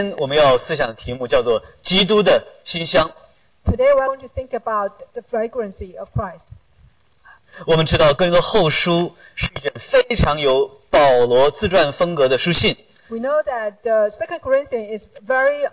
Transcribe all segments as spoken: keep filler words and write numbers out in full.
我们要思想的题目叫做基督的馨香。 Today we're going to think about the fragrancy of Christ. 我们知道哥林多后书是一卷非常有保罗自传风格的书信。 We know that uh, Second Corinthians is very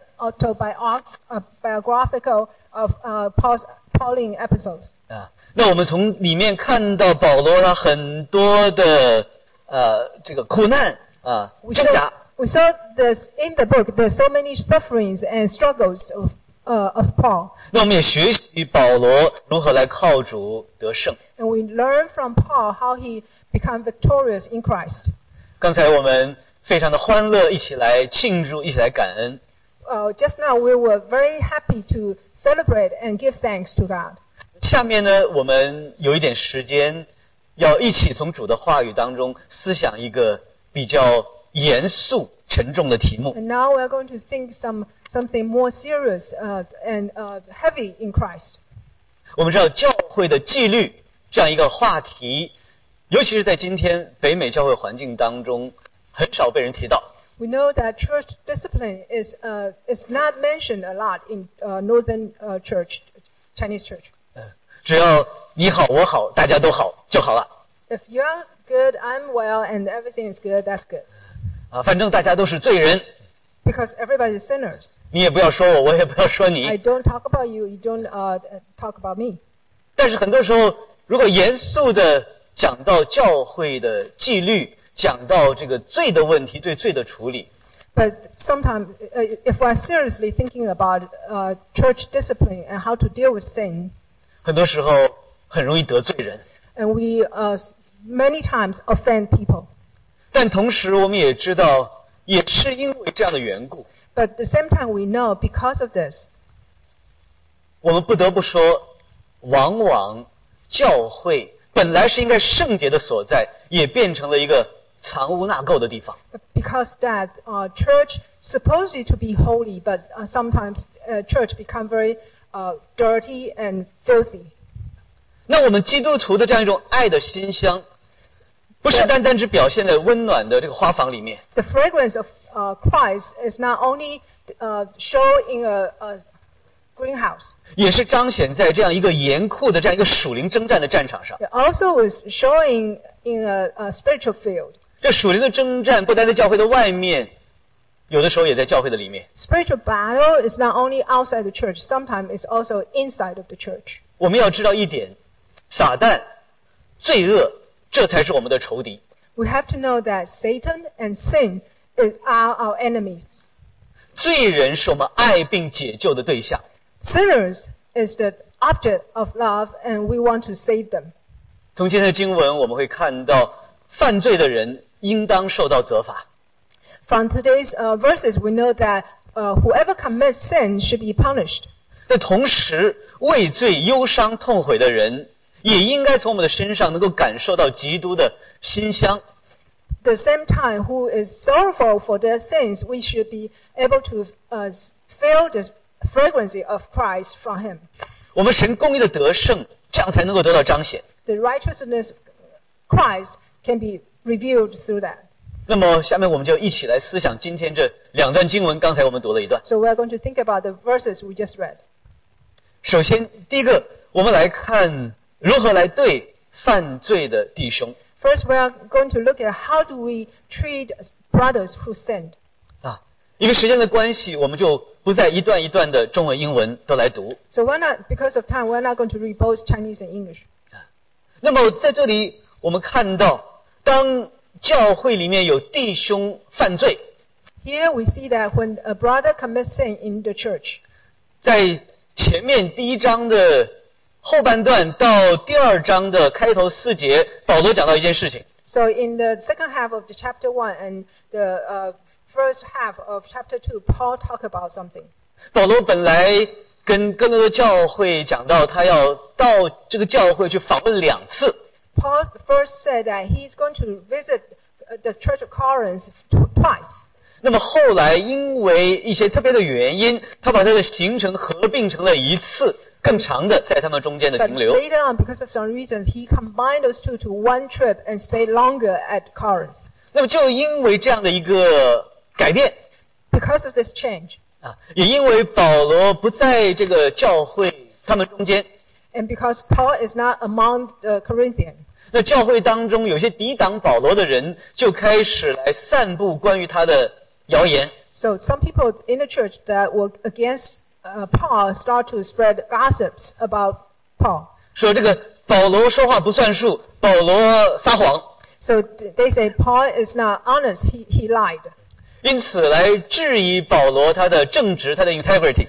autobiographical of uh, Paul's Pauline episodes. 啊，那我们从里面看到保罗他很多的呃这个苦难啊 We 挣扎。 saw, we saw this in the book. There's so many sufferings and struggles of uh, of Paul. 那我们也学习保罗如何来靠主得胜。 And we learn from Paul how he became victorious in Christ. 刚才我们非常的欢乐，一起来庆祝，一起来感恩。 Uh, just now we were very happy to celebrate and give thanks to God. 下面呢，我们有一点时间，要一起从主的话语当中思想一个比较严肃、沉重的题目。 And now we're going to think some something more serious uh, and uh, heavy in Christ. 我们知道教会的纪律这样一个话题，尤其是在今天北美教会环境当中，很少被人提到。 We know that church discipline is uh, is not mentioned a lot in uh, Northern uh, Church, Chinese church. 只要你好我好大家都好就好了 If you're good, I'm well, and everything is good, that's good. 啊，反正大家都是罪人， Because everybody is sinners. 你也不要说我，我也不要说你。 I don't talk about you, you don't uh, talk about me. 但是很多时候，如果严肃的讲到教会的纪律，讲到这个罪的问题，对罪的处理， But sometimes, uh, if we're seriously thinking about uh, church discipline and how to deal with sin, 很多时候很容易得罪人。 and we uh, many times offend people. 但同时，我们也知道，也是因为这样的缘故， But at the same time, we know because of this, 我们不得不说，往往教会本来是应该圣洁的所在，也变成了一个藏污纳垢的地方。 because that uh, church supposedly to be holy, but uh, sometimes uh, church become very uh, dirty and filthy. 那我们基督徒的这样一种爱的馨香，不是单单只表现在温暖的这个花房里面， The fragrance of uh, Christ is not only uh, shown in a, a greenhouse. 也是彰显在这样一个严酷的这样一个属灵征战的战场上。 It also is showing in a, a spiritual field. 这属灵的征战不单在教会的外面，有的时候也在教会的里面。 Spiritual battle is not only outside the church, sometimes it's also inside of the church. 我们要知道一点，撒旦、罪恶，这才是我们的仇敌。 We have to know that Satan and sin are our enemies. 罪人是我们爱并解救的对象。 Sinners is the object of love, and we want to save them. 从今天的经文，我们会看到，犯罪的人应当受到责罚。 From today's uh, verses, we know that uh, whoever commits sin should be punished. 但同时，为罪忧伤痛悔的人，也应该从我们的身上能够感受到基督的馨香。 At the same time, who is sorrowful for their sins, we should be able to uh, feel the fragrance of Christ from him. 我们神公义的得胜，这样才能够得到彰显。 The righteousness of Christ can be revealed through that. 那么，下面我们就一起来思想今天这两段经文。刚才我们读了一段。 So we are going to think about the verses we just read. 首先，第一个，我们来看如何来对犯罪的弟兄。 First, we are going to look at how do we treat brothers who sinned. 啊，因为时间的关系，我们就不再一段一段的中文、英文都来读。 So we're not, because of time, we're not going to read both Chinese and English. 那么在这里，我们看到，当教会里面有弟兄犯罪， Here we see that when a brother commits sin in the church, 在前面第一章的后半段到第二章的开头四节，保罗讲到一件事情。 so in the second half of the chapter one and the uh, first half of chapter two, Paul talked about something. 保罗本来跟哥林多教会讲到，他要到这个教会去访问两次。 Paul first said that he's going to visit the church of Corinth twice. 那么后来因为一些特别的原因，他把他的行程合并成了一次更长的在他们中间的 But 停留。 later on, because of some reasons, he combined those two to one trip and stayed longer at Corinth. 那么就因为这样的一个改变， Because of this change, 啊，也因为保罗不在这个教会他们中间， and because Paul is not among the Corinthians, 那教会当中有些抵挡保罗的人就开始来散布关于他的谣言。 so some people in the church that were against uh, Paul start to spread gossips about Paul. 说这个保罗说话不算数，保罗撒谎， So th- they say Paul is not honest, he, he lied. 因此来质疑保罗他的正直，他的 integrity。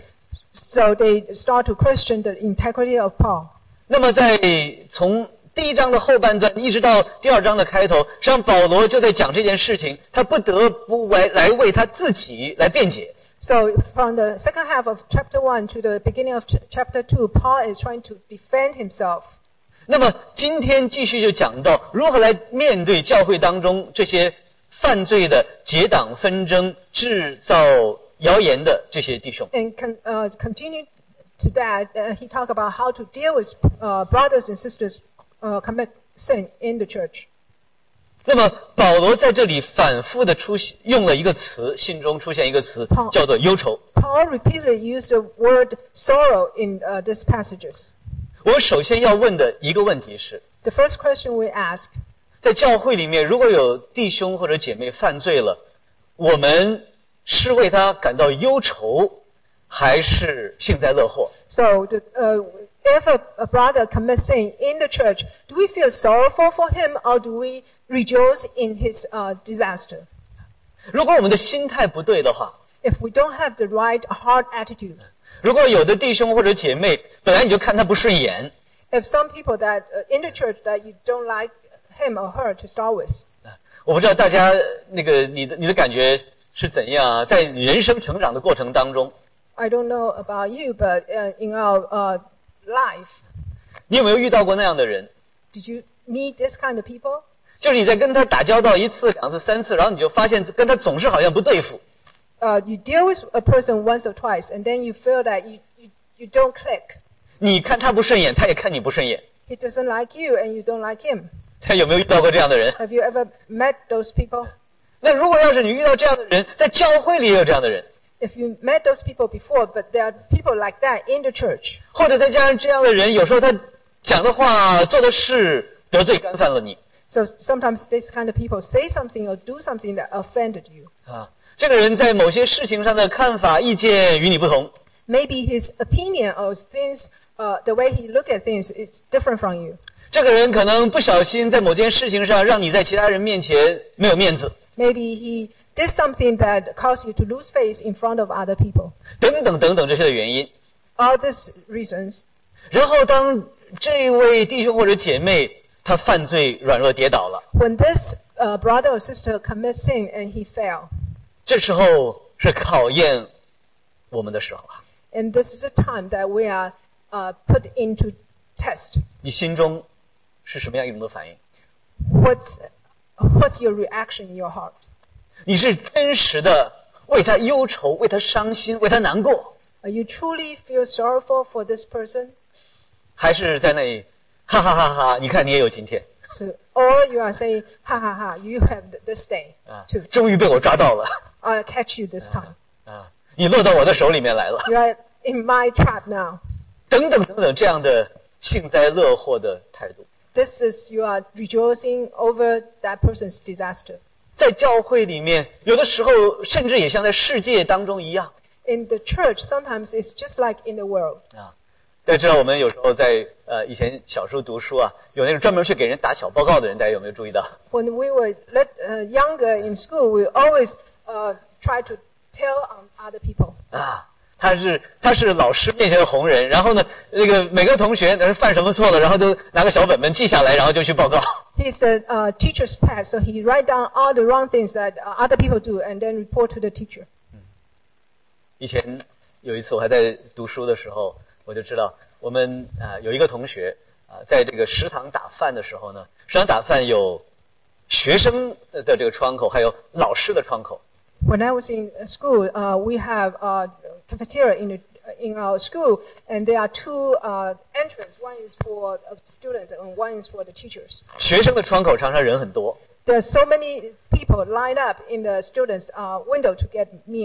So they start to question the integrity of Paul. 那么在从第一章的后半段一直到第二章的开头，实际上保罗就在讲这件事情，他不得不来来为他自己来辩解。 So from the second half of chapter one to the beginning of ch- chapter two, Paul is trying to defend himself. 那么今天继续就讲到如何来面对教会当中这些犯罪的结党纷争、制造谣言的这些弟兄。 And con- uh, continue to that, uh, he talked about how to deal with uh, brothers and sisters uh, commit sin in the church. 那么保罗在这里反复的出现用了一个词，信中出现一个词好叫做忧愁。 Paul repeatedly used the word sorrow in uh, these passages. 我们首先要问的一个问题是， The first question we ask, 在教会里面，如果有弟兄或者姐妹犯罪了，我们是为他感到忧愁，还是幸灾乐祸？ so the, uh, if a, a brother commits sin in the church, do we feel sorrowful for him or do we rejoice in his uh, disaster? 如果我们的心态不对的话， If we don't have the right heart attitude, 如果有的弟兄或者姐妹本来你就看他不顺眼， if some people that uh, in the church that you don't like him or her to start with, 我不知道大家那个你的你的感觉是怎样啊？在你人生成长的过程当中， I don't know about you, but uh, in our uh, life, 你有没有遇到过那样的人？ did you meet this kind of people? 就是你在跟他打交道一次、两次、三次，然后你就发现跟他总是好像不对付。 Uh, you deal with a person once or twice, and then you feel that you, you, you don't click. 你看他不顺眼，他也看你不顺眼。 He doesn't like you, and you don't like him. 他有没有遇到过这样的人？ Have you ever met those people? 那如果要是你遇到这样的人，在教会里也有这样的人， If you met those people before, but there are people like that in the church. 或者再加上这样的人，有时候他讲的话、做的事得罪干犯了你 So sometimes this kind of people say something or do something that offended you. 啊。这个人在某些事情上的看法、意见与你不同， Maybe his opinion or things, uh, the way he look at things is different from you. 这个人可能不小心在某件事情上让你在其他人面前没有面子， Maybe he did something that caused you to lose face in front of other people. 等等等等这些的原因。 All these reasons. 然后当这位弟兄或者姐妹他犯罪软弱跌倒了， When this uh, brother or sister commits sin and he fell, 这时候是考验我们的时候啊。 and this is a time that we are uh, put into test. 你心中是什么样一种的反应？ What's, what's your reaction in your heart? 你是真实的为他忧愁、为他伤心、为他难过， Are you truly feel sorrowful for this person? 还是在那里哈哈哈哈？你看你也有今天 So, or you are saying, ha ha ha, you have th- this day 啊 too. 终于被我抓到了 I'll catch you this time. 啊！你落到我的手里面来了， You are in my trap now. 等等等等这样的幸灾乐祸的态度， This is, you are rejoicing over that person's disaster. 在教会里面，有的时候甚至也像在世界当中一样 In the church, sometimes it's just like in the world. 啊。大家知道，我们有时候在呃以前小时候读书啊，有那种专门去给人打小报告的人，大家有没有注意到？ When we were let, uh, younger in school, we always uh, try to tell on other people. 啊，他是他是老师面前的红人，然后呢，那个每个同学那是犯什么错了，然后都拿个小本本记下来，然后就去报告。 He's the uh, teacher's pet, so he write down all the wrong things that uh, other people do and then report to the teacher. 以前有一次我还在读书的时候，我就知道我们啊、呃、有一个同学啊、呃，在这个食堂打饭的时候呢，食堂打饭有学生的这个窗口，还有老师的窗口。 When I was in school, uh, we have a cafeteria in, the, in our school, and there are two uh, entrances. One is for students and one is for the teachers. 学生的窗口常常人很多， There are so many people lined up in the students' uh, window to get meal.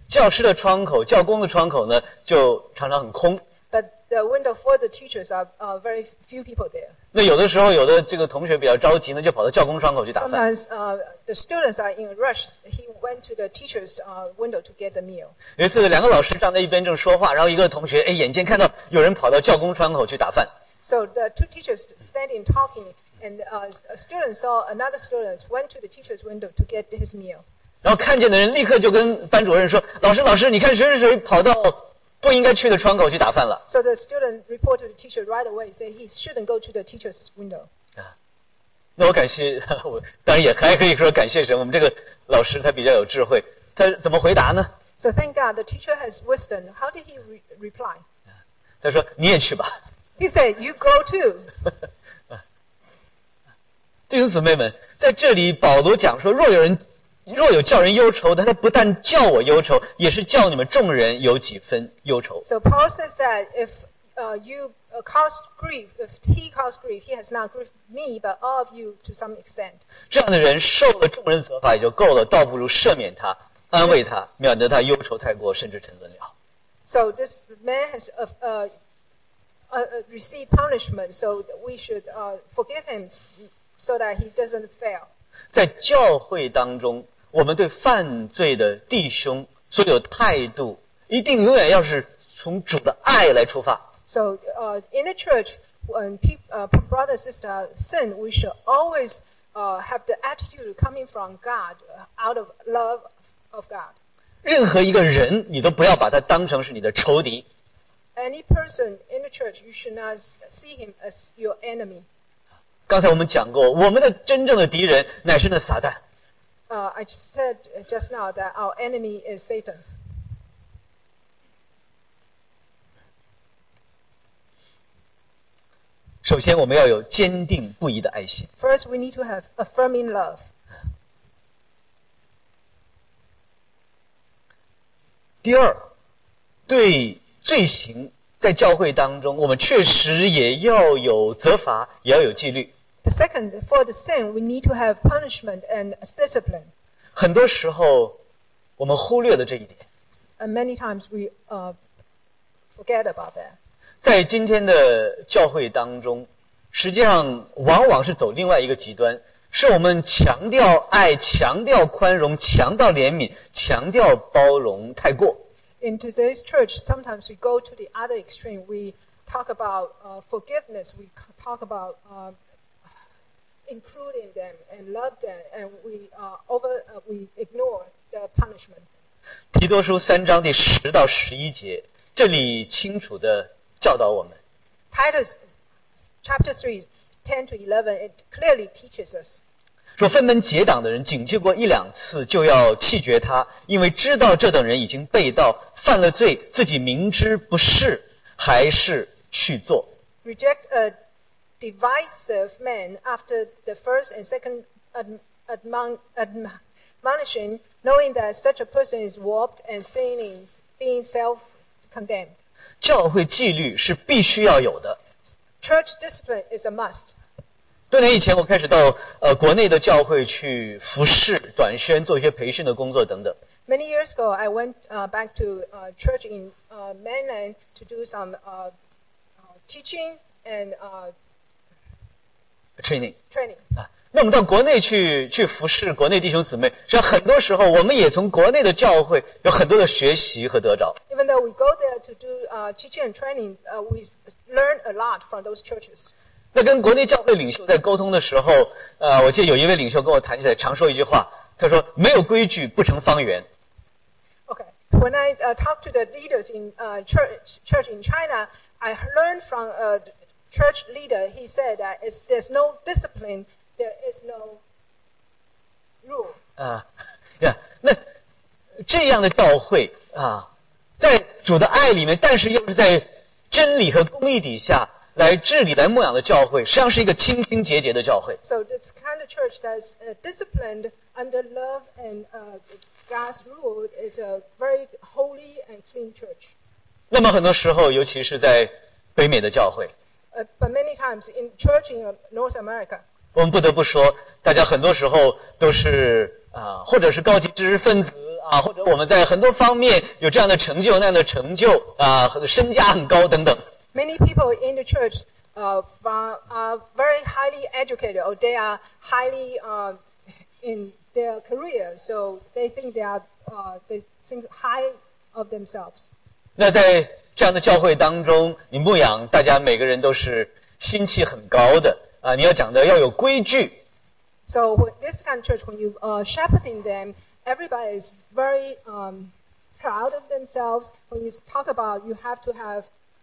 教师的窗口、教工的窗口呢，就常常很空。 But the window for the teachers are uh, very few people there. 那有的时候，有的这个同学比较着急呢，就跑到教工窗口去打饭。 Sometimes uh, the students are in a rush. He went to the teacher's uh, window to get the meal. 有一次，两个老师站在一边正说话，然后一个同学哎，眼尖看到有人跑到教工窗口去打饭。 So the two teachers standing talking, and uh, a student saw another student went to the teacher's window to get his meal. 然后看见的人立刻就跟班主任说：“老师，老师，你看谁谁谁跑到不应该去的窗口去打饭了。” So the student reported to the teacher right away, say he shouldn't go to the teacher's window. 啊，那我感谢我，当然也还可以说感谢神，我们这个老师他比较有智慧，他怎么回答呢？ So thank God the teacher has wisdom. How did he re- reply? 他说：“你也去吧。” He said, "You go too." 弟兄姊妹们，在这里保罗讲说，若有人若有叫人忧愁的，他不但叫我忧愁，也是叫你们众人有几分忧愁。 So Paul says that if uh, you uh, cause grief, if he caused grief, he has not grieved me, but all of you to some extent. 这样的人受了众人责罚也就够了，倒不如赦免他，安慰他，免得他忧愁太过，甚至沉沦了。 So this man has uh, uh, uh, received punishment, so we should uh, forgive him so that he doesn't fail. 在教会当中，我们对犯罪的弟兄所有态度，一定永远要是从主的爱来出发。 So uh, in the church, when people, uh, brother and sister sin, we should always uh, have the attitude coming from God, uh, out of love of God. 任何一个人，你都不要把他当成是你的仇敌。 Any person in the church, you should not see him as your enemy. 刚才我们讲过，我们的真正的敌人乃是那撒旦。 Uh, I just said just now that our enemy is Satan. 首先，我们要有坚定不移的爱心。 First, we need to have affirming love. 第二，对罪行在教会当中，我们确实也要有责罚，也要有纪律。 The second, for the sin, we need to have punishment and discipline. 很多时候，我们忽略了这一点。 And many times we uh, forget about that. 在今天的教会当中，实际上往往是走另外一个极端，是我们强调爱、强调宽容、强调怜悯、强调包容太过。 In today's church, sometimes we go to the other extreme. We talk about uh, forgiveness. We talk about uh, including them and love them, and we uh, over uh, we ignore the punishment. 提多书三章第十到十一节，这里清楚地教导我们。 Titus chapter three, ten to eleven, it clearly teaches us. 说分门结党的人，警戒过一两次，就要弃绝他，因为知道这等人已经背道，犯了罪，自己明知不是，还是去做。 Reject a divisive man after the first and second adm- admon- admonition, knowing that such a person is warped and sinning, being self-condemned. 教会纪律是必须要有的。 Church discipline is a must. 多年以前，我开始到呃国内的教会去服侍、短宣，做一些培训的工作等等。 Many years ago, I went uh, back to uh, church in uh, mainland to do some uh, uh, teaching and uh, training training. 啊，那我们到国内去去服侍国内弟兄姊妹，实际上很多时候我们也从国内的教会有很多的学习和得着。 Even though we go there to do uh, teaching and training, uh, we learn a lot from those churches. 那跟国内教会领袖在沟通的时候，呃，我记得有一位领袖跟我谈起来，常说一句话，他说：“没有规矩不成方圆。” Okay. When I uh, talk to the leaders in uh, church, church in China, I learned from a church leader. He said that it's, there's no discipline, there is no rule. 啊，呀，那这样的教会啊，在主的爱里面，但是又是在真理和公义底下来治理、来牧养的教会，实际上是一个清清洁洁的教会。 So this kind of church that's uh, disciplined under love and uh, God's rule is a very holy and clean church. 那么很多时候，尤其是在北美的教会， Uh, but many times in church in uh, North America, 我们不得不说，大家很多时候都是啊、或者是高级知识分子啊，或者我们在很多方面有这样的成就那样的成就啊，身价很高等等。 Many people in the church uh, are, are very highly educated, or they are highly uh, in their career, so they think they are uh, they think high of themselves. 那在这样的教会当中，你牧养大家每个人都是心气很高的啊，你要讲的要有规矩。 So with this kind of church, when you uh, shepherding them, everybody is very um, proud of themselves. When you talk about, you have to have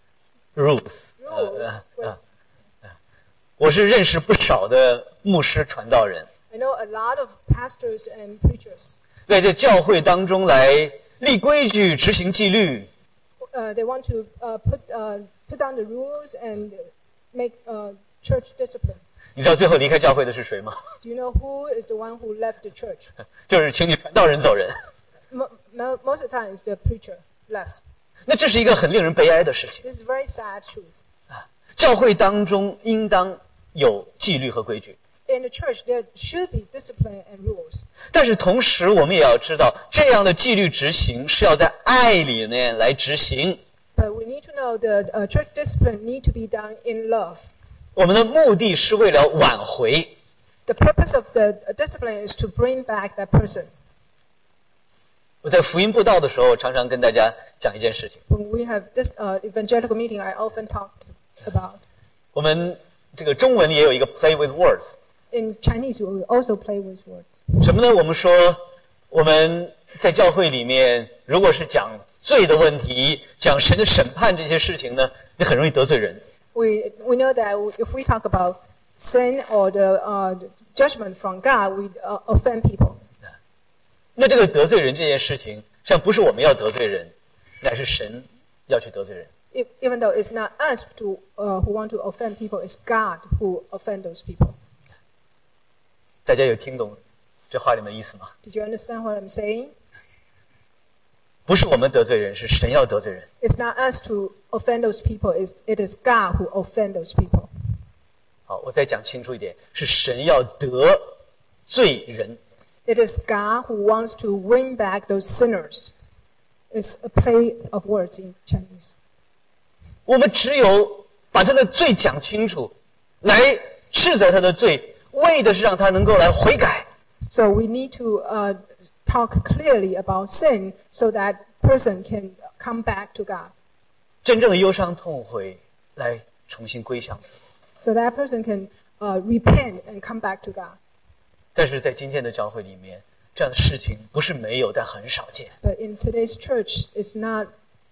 rules. rules. 呃呃呃我是认识不少的牧师传道人， I know a lot of pastors and preachers. 在这教会当中来立规矩、执行纪律。 Uh, they want to uh, put uh, put down the rules and make uh, church discipline. 你知道最后离开教会的是谁吗？ Do you know who is the one who left the church? 就是请你传道人走人。 Mo- mo- most of the time, it's the preacher left. 那这是一个很令人悲哀的事情。 This is a very sad truth. 教会当中应当有纪律和规矩， In the church, there should be discipline and rules. 但是同时我们也要知道，这样的纪律执行是要在爱里面来执行。 But we need to know that uh, church discipline need to be done in love. 我们的目的是为了挽回。 The purpose of the uh, discipline is to bring back that person. 我在福音布道的时候，常常跟大家讲一件事情。 When we have this uh, evangelical meeting, I often talk about. 我们这个中文里也有一个 play with words， In Chinese, we also play with words. 什么呢？我们说我们在教会里面，如果是讲罪的问题，讲神的审判这些事情呢，你很容易得罪人。 We we know that if we talk about sin or the uh, judgment from God, we uh, offend people. 那这个得罪人这件事情，实际上不是我们要得罪人，乃是神要去得罪人。 If, even though it's not us to, uh, who want to offend people, it's God who offend those people. 大家有听懂这话里面的意思吗？ Did you understand what I'm saying? 不是我们得罪人，是神要得罪人。 It's not us to offend those people. It's, it is God who offend those people. 好，我再讲清楚一点，是神要得罪人。 It is God who wants to win back those sinners. It's a play of words in Chinese. 我们只有把他的罪讲清楚，来斥责他的罪，为的是让他能够来悔改。 So we need to uh, talk clearly about sin so that person can come back to God. 真正的忧伤痛悔，来重新归向他。 So that person can uh, repent and come back to God. 但是在今天的教会里面，这样的事情不是没有，但很少见。 But in today's church, it's not,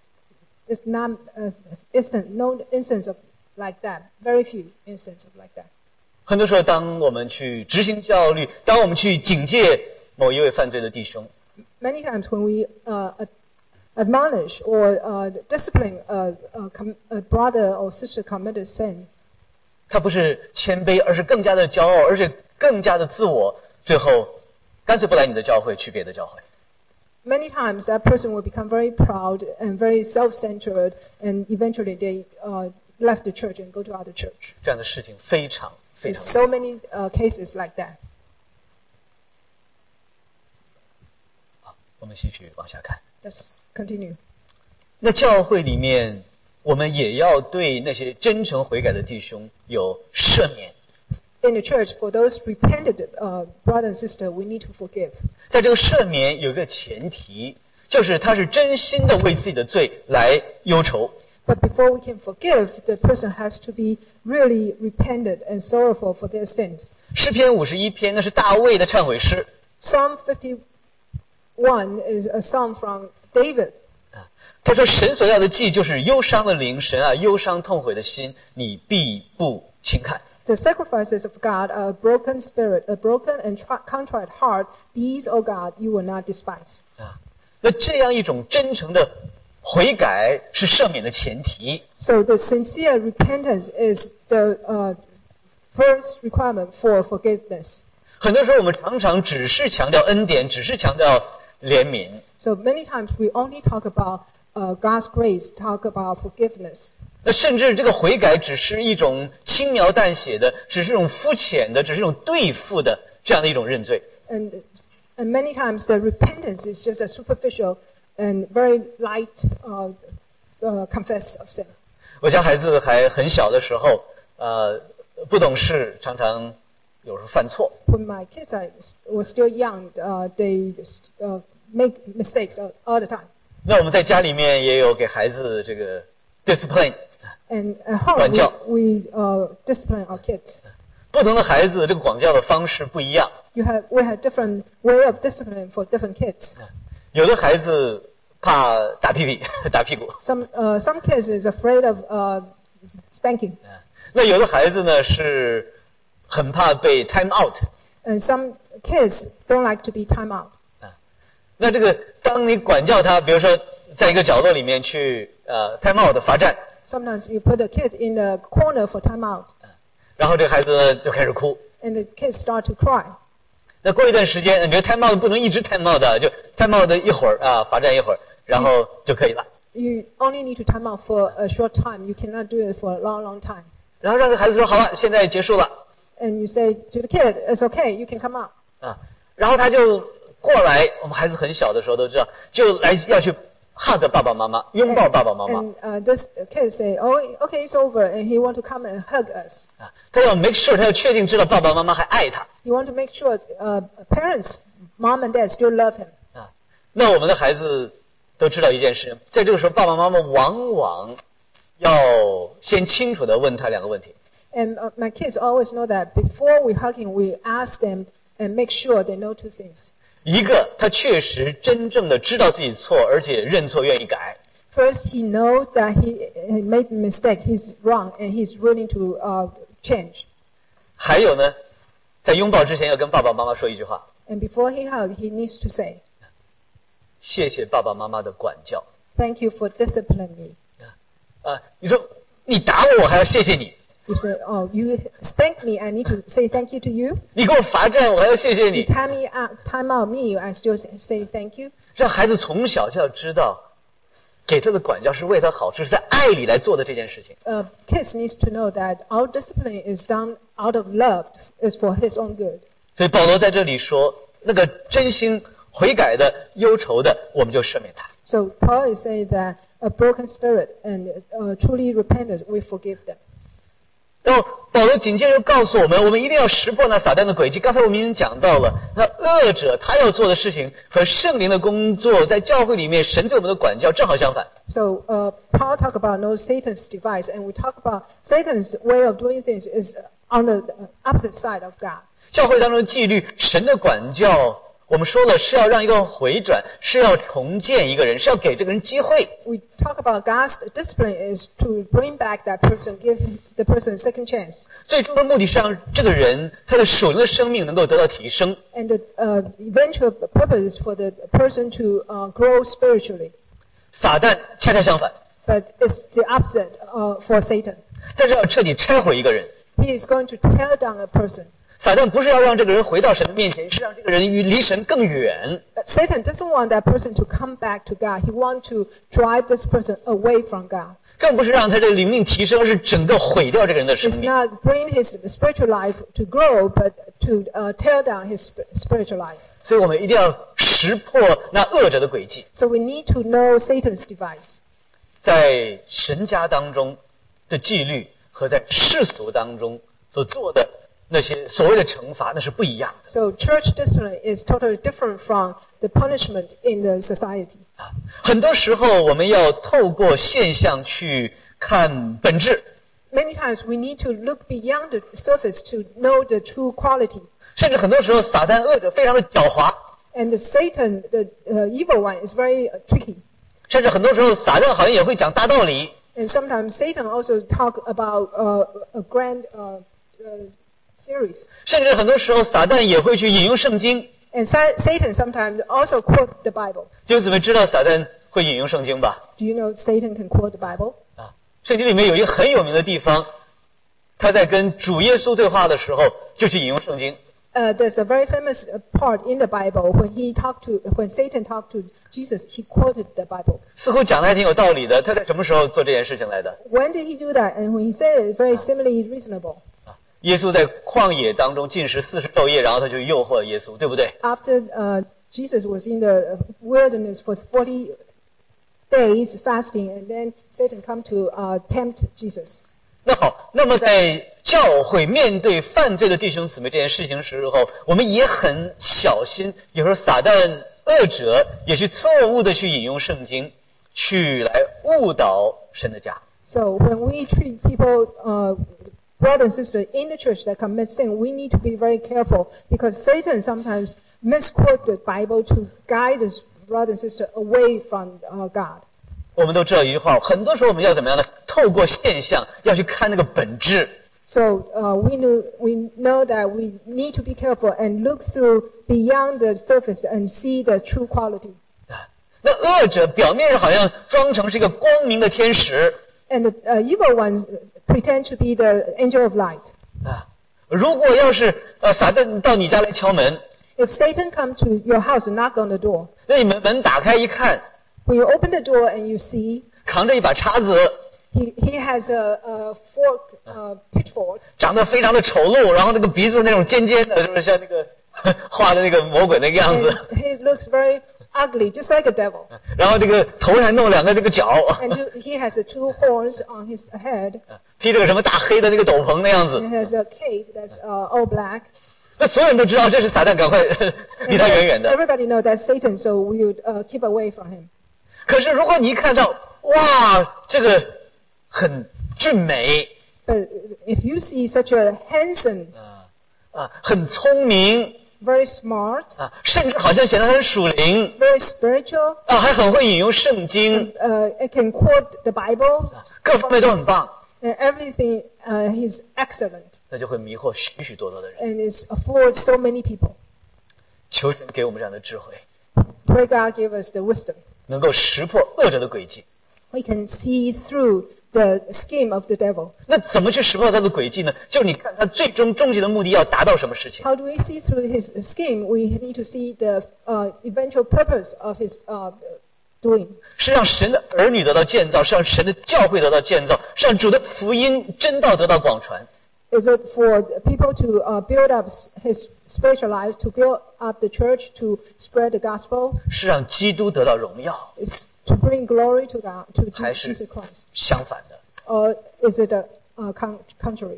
it's not, uh, instant, no instance of like that. Very few instances of like that. 很多时候，当我们去执行教律，当我们去警戒某一位犯罪的弟兄， Many times when we uh, ad- admonish or uh, discipline a, a, com- a brother or sister committed sin, 他不是谦卑，而是更加的骄傲，而且更加的自我，最后干脆不来你的教会，去别的教会。 many times that person will become very proud and very self-centered, and eventually they uh, left the church and go to other church. 这样的事情非常非 There's 常。 so many uh, cases like that. 好，我们继续往下看。 Let's continue. 那教会里面，我们也要对那些真诚悔改的弟兄有赦免。 In the church, for those repented uh, brother and sister, we need to forgive. 在这个赦免有一个前提，就是他是真心的为自己的罪来忧愁。 But before we can forgive, the person has to be really repentant and sorrowful for their sins. 诗篇五十一篇，那是大卫的忏悔诗。 Psalm fifty-one is a psalm from David. 他说：“神所要的祭就是忧伤的灵，神啊，忧伤痛悔的心，你必不轻看。” The sacrifices of God are a broken spirit, a broken and tri- contrite heart. These, O God, you will not despise. 啊，那这样一种真诚的悔改是赦免的前提。 So the sincere repentance is the uh, first requirement for forgiveness. 很多时候我们常常只是强调恩典，只是强调怜悯， So many times we only talk about uh, God's grace, talk about forgiveness. 那甚至这个悔改只是一种轻描淡写的，只是一种肤浅的，只是一种对付的这样的一种认罪。 And And many times the repentance is just a superficial and very light uh, uh, confess of sin. 我家孩子还很小的时候，呃，不懂事，常常有时候犯错。 When my kids are, were still young, uh, they uh, make mistakes all, all the time. 那我们在家里面也有给孩子这个 discipline。 And at home, 管教。 we, we uh, discipline our kids. 不同的孩子这个管教的方式不一样。 You have, we have different way of discipline for different kids. 有的孩子怕打屁屁、打屁股， Some, uh, some kids is afraid of uh, spanking. 那有的孩子呢是很怕被 time out。 And some kids don't like to be time out. 那这个当你管教他，比如说在一个角落里面去呃 time out 罚站， Sometimes you put a kid in the corner for time out. 然后这个孩子呢就开始哭。 And the kids start to cry. 那过一段时间，你这 time out 不能一直 time out 的，就 time out 的一会儿啊，罚站一会儿，然后就可以了。 You only need to time out for a short time. You cannot do it for a long, long time. 然后让这孩子说好了，现在结束了 And you say to the kid, it's okay, you can come out. 啊，然后他就过来，我们孩子很小的时候都知道，就来要去 hug 爸爸妈妈，拥抱爸爸妈妈 And uh, this kid say, oh, okay, it's over. And he want to come and hug us. 啊，他要 make sure， 他要确定知道爸爸妈妈还爱他 You want to make sure uh, parents, mom and dad still love him. 啊。那我们的孩子都知道一件事，在这个时候，爸爸妈妈往往要先清楚地问他两个问题。 And uh, my kids always know that before we hug him, we ask them and make sure they know two things. 一个，他确实真正的知道自己错，而且认错，愿意改。 First, he knows that he, he made a mistake, he's wrong, and he's willing to uh, change. 还有呢，在拥抱之前要跟爸爸妈妈说一句话： And before he hugs, he needs to say, 谢谢爸爸妈妈的管教。 thank you for disciplining me. 啊，你说你打我，我还要谢谢你； You say, oh, you spanked me, I need to say thank you to you. 你给我罚站，我还要谢谢 You 你。 time me out, time out me, I still say thank you. 让孩子从小就要知道，给他的管教是为他好，这是在爱里来做的这件事情。 Uh, kids needs to know that our discipline is done out of love, is for his own good. 所以保罗在这里说，那个真心悔改的、忧愁的，我们就赦免他。 So Paul is saying that a broken spirit and uh, truly repentant, we forgive them. 然后保罗紧接着告诉我们，我们一定要识破那撒旦的诡计。刚才我们已经讲到了，那恶者他要做的事情和圣灵的工作，在教会里面，神对我们的管教正好相反。 So uh, Paul talk about no Satan's device, and we talk about Satan's way of doing things is on the opposite side of God. 教会当中的纪律，神的管教，我们说了是要让一个回转，是要重建一个人，是要给这个人机会。 We talk about God's discipline is to bring back that person, give the person a second chance. 最终的目的是让这个人他的属灵的生命能够得到提升。 And the uh, eventual purpose is for the person to uh, grow spiritually. 撒旦恰恰相反， But it's the opposite uh, for Satan. 他是要彻底拆毁一个人。 He is going to tear down a person. 撒旦不是要让这个人回到神的面前，是让这个人与离神更远。 Satan doesn't want that person to come back to God. He wants to drive this person away from God. 更不是让他这个灵命提升，而是整个毁掉这个人的生 It's 命。 not bring his spiritual life to grow, but to uh, tear down his sp- spiritual life. 所以我们一定要识破那恶者的诡计。 So we need to know Satan's device. 在神家当中的纪律和在世俗当中所做的那些所谓的惩罚，那是不一样的。 So church discipline is totally different from the punishment in the society. 很多时候，我们要透过现象去看本质， Many times we need to look beyond the surface to know the true quality. 甚至很多时候，撒旦恶者非常的狡猾， And the Satan, the uh, evil one, is very uh, tricky. 甚至很多时候，撒旦好像也会讲大道理。 And sometimes Satan also talk about uh, a grand uh, uh, series. 甚至很多时候，撒旦也会去引用圣经。 And Sa- Satan sometimes also quote the Bible. 弟兄姊妹知道撒旦会引用圣经吧？ Do you know Satan can quote the Bible? 啊，圣经里面有一个很有名的地方，他在跟主耶稣对话的时候，就去引用圣经。 Uh, there's a very famous uh, part in the Bible when he talked to, when Satan talked to Jesus, he quoted the Bible. 似乎讲的还挺有道理的。他在什么时候做这件事情来的？ When did he do that? And when he said it, very similarly reasonable. 耶稣在旷野当中禁食四十昼夜，然后他就诱惑耶稣，对不对？ After uh, Jesus was in the wilderness for forty days fasting, and then Satan come to uh, tempt Jesus. 那好，那么在教会面对犯罪的弟兄姊妹这件事情的时候，我们也很小心，有时候撒旦恶者也去错误的去引用圣经，去来误导神的家。 So when we treat people, uh, brother and sister in the church that commit sin, we need to be very careful because Satan sometimes misquote the Bible to guide his brother and sister away from uh, God. 我们都知道一句话，很多时候我们要怎么样呢？透过现象要去看那个本质。 So uh, we know we know that we need to be careful and look through beyond the surface and see the true quality. 那恶者表面上好像装成是一个光明的天使 And the uh, evil ones pretend to be the angel of light. 啊，如果要是呃撒旦到你家来敲门， If Satan come to your house and knock on the door, 那你们门打开一看， when you open the door and you see 扛着一把叉子， he, he has a, a fork, uh, pitchfork, 长得非常的丑陋，然后那个鼻子那种尖尖的，就是像那个画的那个魔鬼那个样 and 子， he looks very ugly, just like a devil. 然后这个头上还弄两个这个角， And two, he has uh, two horns on his head, 披着个什么大黑的那个斗篷那样子 and，has a cape that's uh, all black. 那所有人都知道这是撒旦，赶快离 And 他远远的。 everybody knows that's Satan, so we would uh, keep away from him. 可是如果你一看到，哇，这个很俊美 But if you see such a handsome, 啊，很聪明 very smart, 啊，甚至好像显得很属灵 very spiritual, 啊，还很会引用圣经， uh, it can quote the Bible, 各方面都很棒， and everything, uh, he's excellent, 那就会迷惑许许多多的人。 and is for so many people. 求神给我们这样的智慧， Pray God give us the wisdom. 能够识破恶者的诡计。 We can see through the scheme of the devil. 那怎么去识破他的诡计呢？就是你看他最终终极的目的要达到什么事情？ How do we see through his scheme? We need to see the uh, eventual purpose of his uh, doing. 是让神的儿女得到建造，是让神的教会得到建造，是让主的福音真道得到广传。 Is it for people to uh, build up his spiritual life, to build up the church, to spread the gospel? 是让基督得到荣耀， It's to bring glory to God, to Je- 还是 Jesus Christ? 相反的？ Or is it a uh, con- contrary?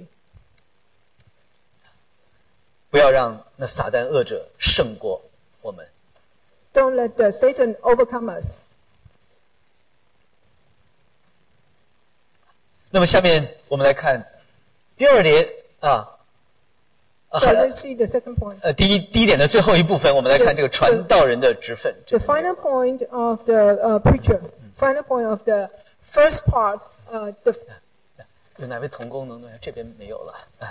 不要让那撒旦恶者胜过我们。 Don't let the Satan overcome us. 那么下面我们来看第二点啊，啊 So let's see the second point. 呃，第一第一点的最后一部分，我们来看这个传道人的职分。 The final point of the uh, preacher, final point of the first part, uh, the, 有哪位同工能弄一下？这边没有了。哎，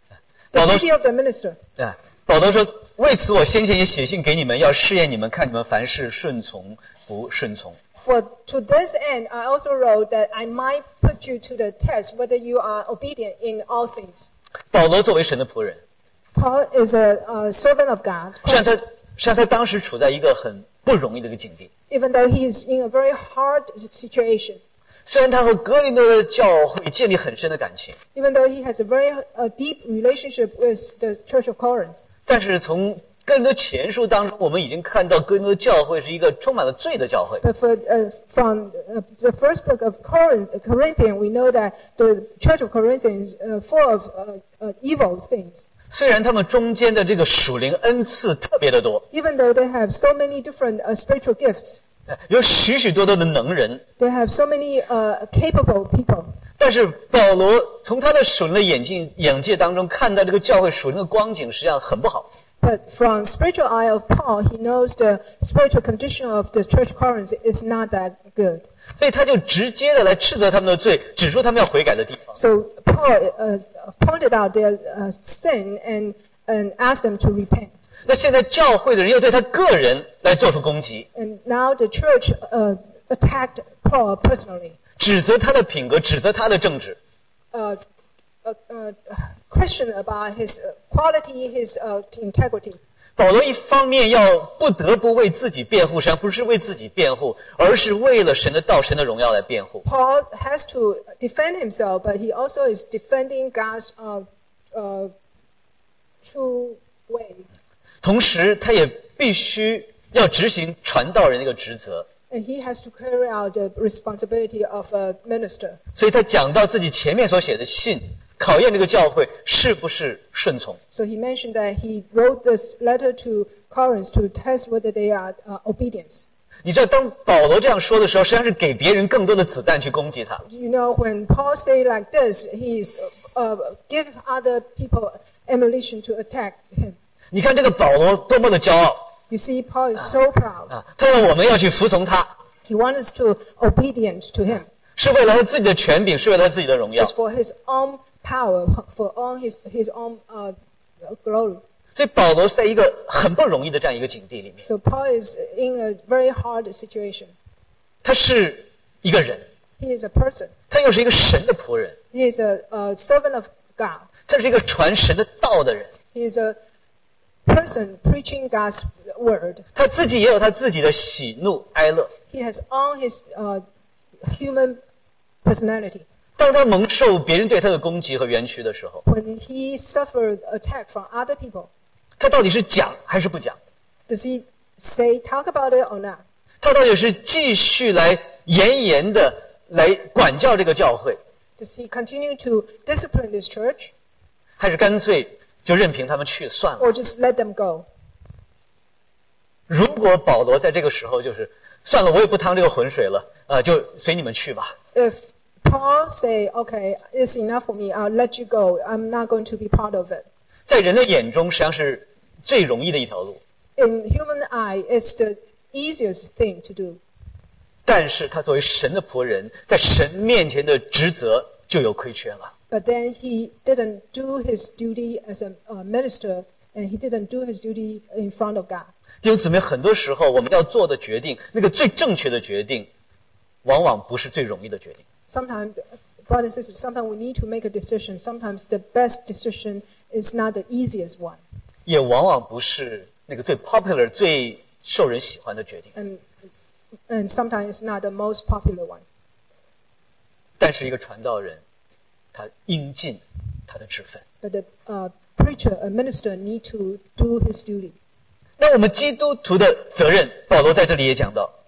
the 保罗 duty of the minister. 啊，保罗说：“为此我先前也写信给你们，要试验你们，看你们凡事顺从不顺从。” For to this end, I also wrote that I might put you to the test whether you are obedient in all things. 保罗作为神的仆人， Paul is a, a servant of God. 实际上他实际上他当时处在一个很不容易的一个境地。 Even though he is in a very hard situation, 虽然他和哥林多的教会建立很深的感情， even though he has a very uh, deep relationship with the Church of Corinth, 但是从哥林多前书当中，我们已经看到哥林多教会是一个充满了罪的教会。 but for, uh, from uh, the first book of Corinth, Corinthians, we know that the Church of Corinthians is uh, full of uh, uh, evil things. 虽然他们中间的这个属灵恩赐特别的多， Even though they have so many different uh, spiritual gifts, 有许许多多的能人， they have so many uh, capable people. 但是保罗从他的属灵的眼镜眼界当中看到这个教会属灵的光景，实际上很不好。 But from spiritual eye of Paul, he knows the spiritual condition of the Church of Corinth is not that good. 所以他就直接的来斥责他们的罪，指出他们要悔改的地方。 So Paul uh, pointed out their uh, sin and, and asked them to repent. 那现在教会的人又对他个人来做出攻击， And now the church uh, attacked Paul personally, 指责他的品格，指责他的正直。 uh, uh, uh, question about his uh, quality, his uh, integrity. 保罗一方面要不得不为自己辩护，实际上不是为自己辩护，而是为了神的道、神的荣耀来辩护。 Paul has to defend himself, but he also is defending God's uh, uh, true way. 同时，他也必须要执行传道人的一个职责。 And he has to carry out the responsibility of a minister. 所以他讲到自己前面所写的信，考验这个教会是不是顺从。 So he mentioned that he wrote this letter to Corinth to test whether they are uh, obedience. 你知道，当保罗这样说的时候，实际上是给别人更多的子弹去攻击他。 You know, when Paul say like this, he's uh, give other people ammunition to attack him. 你看这个保罗多么的骄傲 You see, Paul is so proud. 啊！他说我们要去服从他， He wants us to obedient to him. 是为了他自己的权柄，是为了他自己的荣耀。 It's for his own power, for all his his own uh, glory. 所以保罗是在一个很不容易的这样一个境地里面， So Paul is in a very hard situation. 他是一个人， He is a person. 他又是一个神的仆人， He is a, a servant of God. 他是一个传神的道的人， He is a person preaching God's word. 他自己也有他自己的喜怒哀乐。 He has all his uh, human personality. 当他蒙受别人对他的攻击和冤屈的时候， When he suffered attack from other people, 他到底是讲还是不讲？ does he say, talk about it or not? 他到底是继续来严严的来管教这个教会， Does he continue to discipline this church, 还是干脆就任凭他们去算了？ or just let them go? 如果保罗在这个时候就是算了，我也不趟这个浑水了，呃，就随你们去吧。 If Paul say, okay, it's enough for me, I'll let you go, I'm not going to be part of it. 在人的眼中，实际上是最容易的一条路， In human eye, it's the easiest thing to do. 但是他作为神的仆人，在神面前的职责就有亏缺了。 But then he didn't do his duty as a uh, minister, and he didn't do his duty in front of God. 弟兄姊妹，很多时候我们要做的决定，那个最正确的决定，往往不是最容易的决定。 Sometimes, brothers and sisters, sometimes we need to make a decision. Sometimes the best decision is not the easiest one. 也往往不是那个最 popular、最受人喜欢的决定。 And, and sometimes it's not the most popular one. 但是一个传道人，他应尽他的职分。 But the uh, preacher, a minister, need to do his duty. 那我们基督徒的责任，保罗在这里也讲到。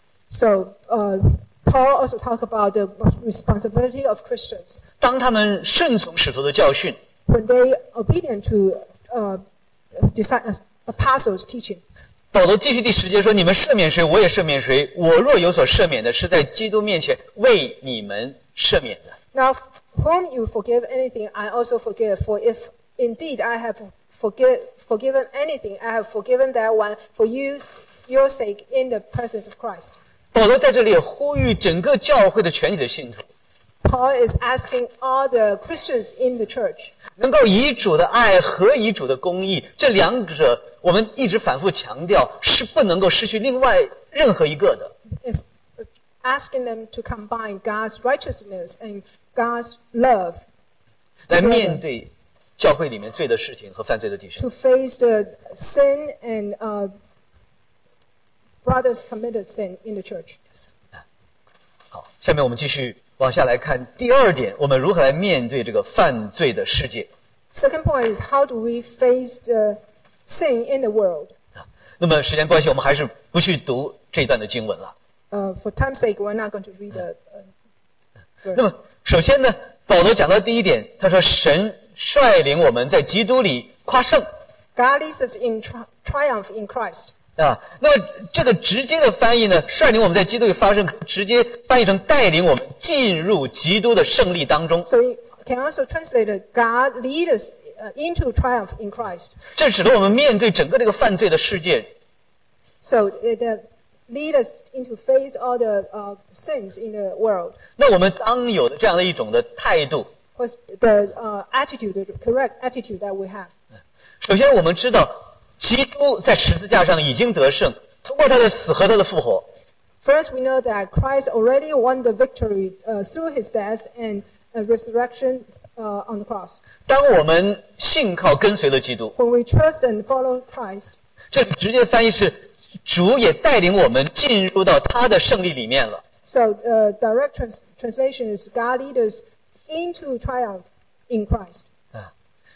So uh, Paul also talked about the responsibility of Christians. 当他们顺从使徒的教训， When they obedient to uh, disciples, apostles' teaching. 保罗继续第十节说：“你们赦免谁，我也赦免谁。我若有所赦免的，是在基督面前为你们赦免的。” Now, whom you forgive anything, I also forgive. For if indeed I have forgive, forgiven anything, I have forgiven that one for you, your sake in the presence of Christ. 保罗在这里也呼吁整个教会的全体的信徒， Paul is asking all the Christians in the church 能够以主的爱和以主的公义，这两者我们一直反复强调，是不能够失去另外任何一个的。 is asking them to combine God's righteousness and God's love 来面对教会里面罪的事情和犯罪的弟兄。 to face the sin and uh, brothers committed sin in the church. 好，下面我们继续往下来看第二点，我们如何来面对这个犯罪的世界。 Second point is how do we face the sin in the world? 那么时间关系，我们还是不去读这一段的经文了。 Uh, for time's sake, we're not going to read the uh, 那 verse. 么首先呢，保罗讲到第一点，他说神率领我们在基督里夸胜 God leads us in tri- triumph in Christ. 啊。那么这个直接的翻译呢，率领我们在基督里发生，直接翻译成带领我们进入基督的胜利当中。 So you can also translate it, God lead us uh, into triumph in Christ. 这使得我们面对整个这个犯罪的世界， So it uh, lead us into face all the uh, sins in the world. 那我们当有的这样的一种的态度。 What's the uh, attitude, the correct attitude that we have? 首先，我们知道基督在十字架上已经得胜，通过他的死和他的复活。 First, we know that Christ already won the victory uh, through his death and uh, resurrection uh, on the cross. 当我们信靠跟随了基督， When we trust and follow Christ, 这直接翻译是主也带领我们进入到他的胜利里面了。 so uh, direct trans- translation is God lead us into triumph in Christ.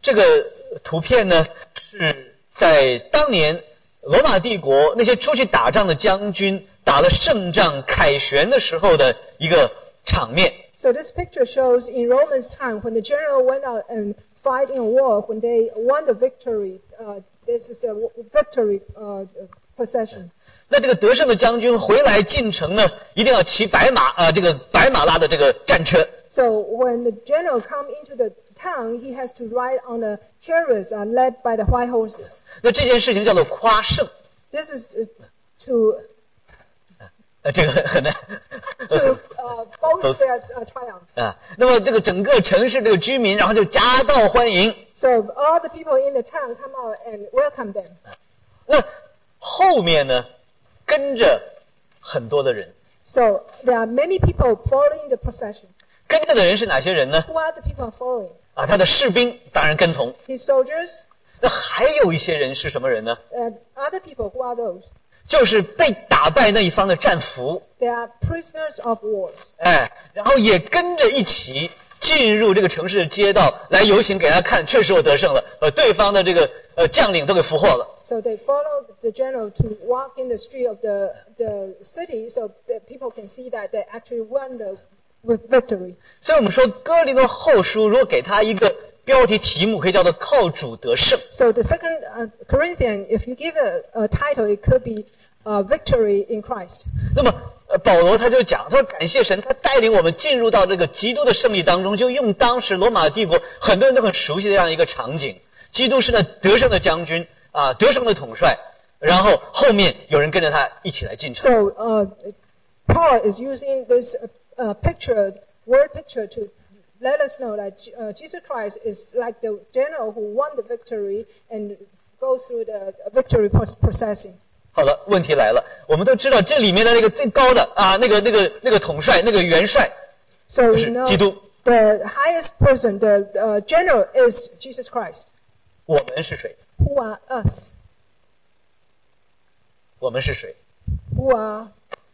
这个图片呢是在当年罗马帝国那些出去打仗的将军打了胜仗凯旋的时候的一个场面。 So this picture shows in Romans' time when the general went out and fight in a war, when they won the victory. Uh, this is the victory uh, procession. 那这个得胜的将军回来进城呢，一定要骑白马啊、呃，这个白马拉的这个战车。 So when the general come into the town, he has to ride on the chariots uh, led by the white horses. 那这件事情叫做夸胜。 This is to 呃，这个很难。 to uh, boast their uh, triumph. 啊，那么这个整个城市这个居民，然后就夹道欢迎。 So all the people in the town come out and welcome them. 那后面呢，跟着很多的人。 So there are many people following the procession. 跟着的人是哪些人呢？ Who are the people following? 啊，他的士兵当然跟从。 His soldiers. 那还有一些人是什么人呢？ Uh, other people, who are those? 就是被打败那一方的战俘。 They are prisoners of wars. 哎，然后也跟着一起进入这个城市的街道来游行，给大家看，确实我得胜了，呃，对方的这个呃将领都给俘获了。 So they follow the general to walk in the street of the, the city so that people can see that they actually won the victory. 所以我们说哥林多后书如果给他一个标题题目，可以叫做靠主得胜。 So the second uh, Corinthian, if you give a, a title, it could be uh, victory in Christ. 那么呃，保罗他就讲，他说感谢神，他带领我们进入到这个基督的胜利当中，就用当时罗马帝国很多人都很熟悉的这样一个场景，基督是那得胜的将军啊，得胜的统帅，然后后面有人跟着他一起来进城。 So uh, Paul is using this uh, picture, word picture, to let us know that uh, Jesus Christ is like the general who won the victory and go through the victory processing. 好了，问题来了，我们都知道这里面的那个最高的啊，那个那个那个统帅，那个元帅， So 就 we 是 know 基督。 the highest person, the uh, general, is Jesus Christ. 我们是谁？ Who are us? 我们是谁？ Who are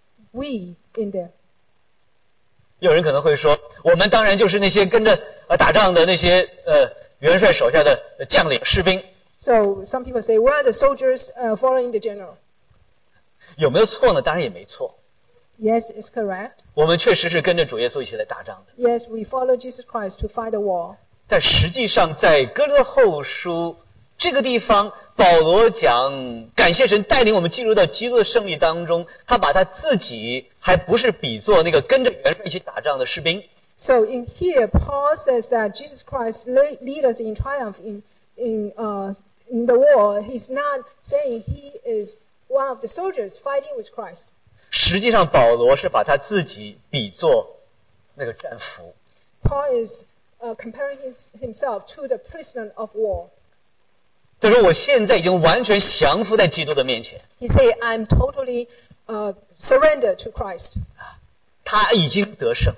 we in there? 有人可能会说，我们当然就是那些跟着呃打仗的那些呃元帅手下的将领士兵。 So some people say, we are the soldiers uh, following the general. 有没有错呢？当然也没错。 Yes, it's correct. 我们确实是跟着主耶稣一起来打仗的。 Yes, we follow Jesus Christ to fight the war. 但实际上，在哥林多后书这个地方，保罗讲感谢神带领我们进入到基督的胜利当中，他把他自己还不是比作那个跟着元帅一起打仗的士兵。 So in here, Paul says that Jesus Christ lead, lead us in triumph in in uh, in the war. He's not saying he is one of the soldiers fighting with Christ. 实际上，保罗是把他自己比作那个战俘。 Paul is uh, comparing his, himself to the prisoner of war. 他说：“我现在已经完全降服在基督的面前。 He said, I'm totally uh, surrendered to Christ. 他已经得胜。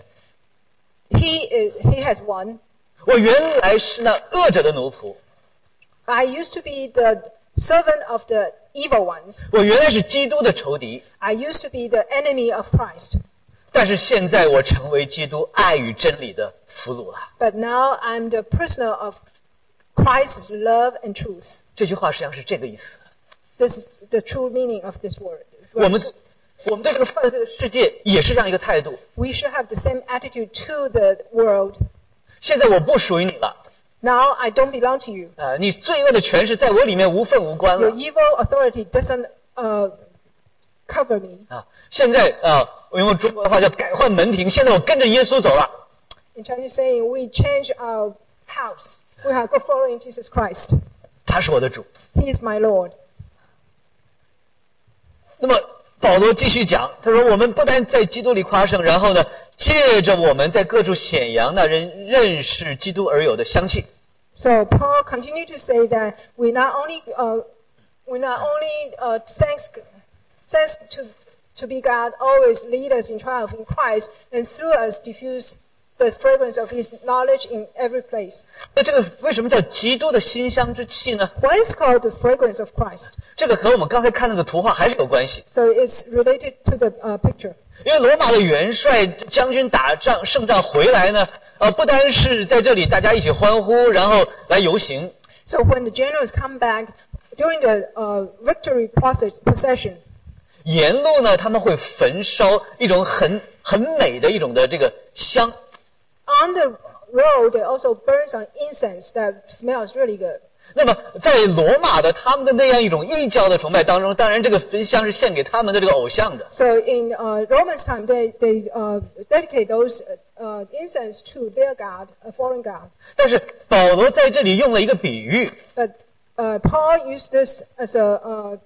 He, is, he has won. 我原来是那恶者的奴仆， I used to be the servant of the evil ones. 我原来是基督的仇敌， I used to be the enemy of Christ. 但是现在我成为基督爱与真理的俘虏了。” But now I'm the prisoner of Christ's love and truth. 这句话实际上是这个意思。 This is the true meaning of this word. 我们 verse. 我们对这个犯罪的世界也是这样一个态度。 We should have the same attitude to the world. 现在我不属于你了， Now I don't belong to you. 呃，你罪恶的权势在我里面无份无关 Your 了 evil authority doesn't uh, cover me. 啊！现在啊，我用中国的话叫改换门庭。现在我跟着耶稣走了。 In Chinese saying, we change our house. We are go following Jesus Christ. 他是我的主。 He is my Lord. 那么保罗继续讲，他说：“我们不但在基督里夸胜，然后呢，借着我们在各处显扬那人认识基督而有的香气。” So Paul continued to say that we not only uh, we not only uh, thanks thanks to to be God always lead us in triumph in Christ, and through us diffuse the fragrance of His knowledge in every place. 那这个为什么叫基督的馨香之气呢？ What is called the fragrance of Christ? 这个和我们刚才看那个图画还是有关系。 So it's related to the uh, picture. 因为罗马的元帅将军打仗胜仗回来呢，呃，不单是在这里大家一起欢呼，然后来游行。 So when the generals come back during the uh, victory process, procession, 沿路呢，他们会焚烧一种很很美的一种的这个香。 On the road, they also burn some incense that smells really good. 那么在罗马的他们的那样一种异教的崇拜当中，当然这个焚香是献给他们的这个偶像的。 So in uh, Romans' time, they they uh, dedicate those uh, incense to their god, a foreign god. 但是保罗在这里用了一个比喻。 But uh, Paul used this as a uh,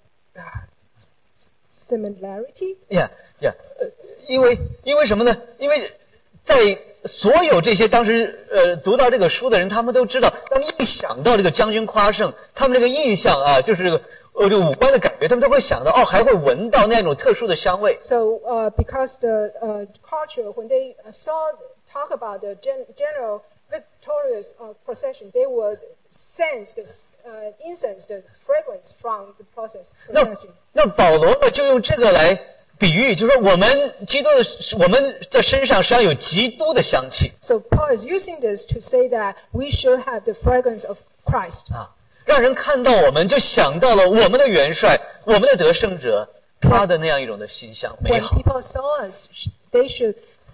similarity. Yeah, yeah. 呃，因为因为什么呢？因为在所有这些当时呃读到这个书的人，他们都知道，当一想到这个将军夸胜，他们这个印象啊，就是这个呃这个五官的感觉，他们都会想到哦，还会闻到那种特殊的香味。 So uh, because the uh, culture, when they saw talk about the gen general victorious uh, procession, they would sense the uh, incense, the fragrance from the process procession. 那那保罗呢，就用这个来比喻，就是说我们基督的我们的身上实际上有基督的香气。 So Paul is using this to say that we should have the fragrance of Christ. 啊，让人看到我们就想到了我们的元帅，我们的得胜者，他的那样一种的馨香美 When 好。 people saw us, they should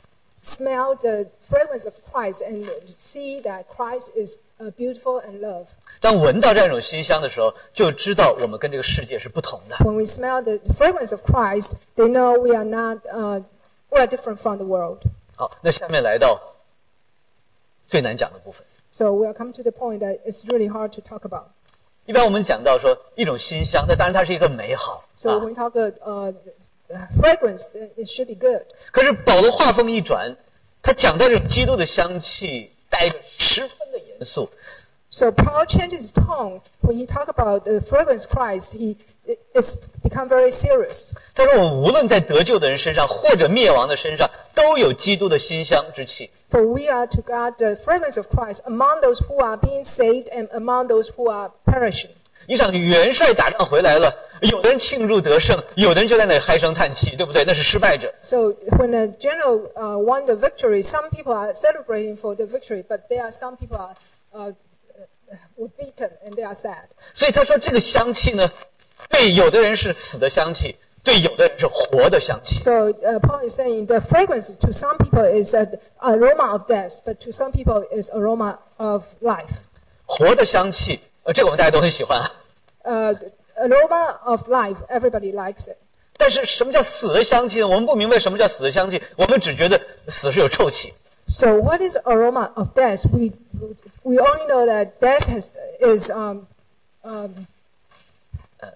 smell the fragrance of Christ and see that Christ is uh, beautiful and loved. 当闻到这样一种馨香的时候，就知道我们跟这个世界是不同的。 When we smell the fragrance of Christ, they know we are not, uh, we are different from the world. 好，那下面来到最难讲的部分。 So we are come to the point that it's really hard to talk about. 一般我们讲到说一种馨香，那当然它是一个美好 So 啊 when we talk about uh, fragrance, it should be good. 可是保罗话锋一转，他讲到这种基督的香气，带着十分的严肃。 So Paul changes his tone when he talk about the fragrance of Christ. He it's become very serious. 他说：“我们无论在得救的人身上，或者灭亡的身上，都有基督的馨香之气。 For we are to God the fragrance of Christ among those who are being saved and among those who are perishing. 一场元帅打仗回来了，有的人庆祝得胜，有的人就在那里唉声叹气，对不对？那是失败者。 So when the general uh, won the victory, some people are celebrating for the victory, but there are some people are uh, were beaten and they are sad. 所以他说，这个香气呢，对有的人是死的香气，对有的人是活的香气。 So uh, Paul is saying the fragrance to some people is an aroma of death, but to some people is aroma of life. 活的香气，呃，这个我们大家都很喜欢啊。 Uh, aroma of life, everybody likes it. 但是什么叫死的香气呢？我们不明白什么叫死的香气，我们只觉得死是有臭气。 So what is aroma of death? We we only know that death has is um um uh,